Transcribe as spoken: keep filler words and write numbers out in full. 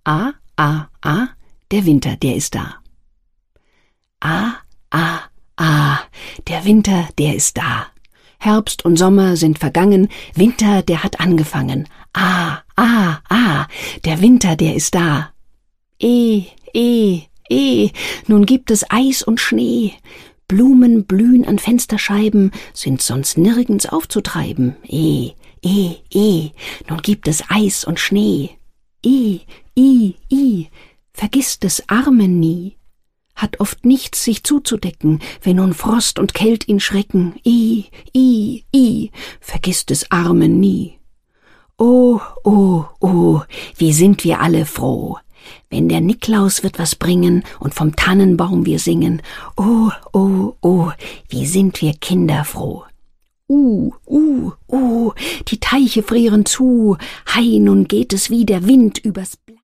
Ah, ah, ah, der Winter, der ist da. Ah, ah, ah, der Winter, der ist da. Herbst und Sommer sind vergangen, Winter, der hat angefangen. Ah, ah, ah, der Winter, der ist da. Eh, eh, eh, nun gibt es Eis und Schnee. Blumen blühen an Fensterscheiben, sind sonst nirgends aufzutreiben. Eh, eh, eh, nun gibt es Eis und Schnee. I, i, i, vergiss des Armen nie. Hat oft nichts sich zuzudecken, wenn nun Frost und Kält ihn schrecken. I, i, i, vergiss des Armen nie. Oh, oh, oh, wie sind wir alle froh, wenn der Niklaus wird was bringen und vom Tannenbaum wir singen. Oh, oh, oh, wie sind wir Kinder froh. Uh, uh, uh, die Teiche frieren zu, hei, nun geht es wie der Wind übers Blatt.